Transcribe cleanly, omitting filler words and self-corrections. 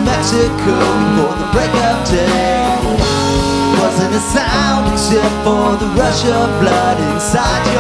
Mexico before the break of day. Wasn't a sound except for the rush of blood inside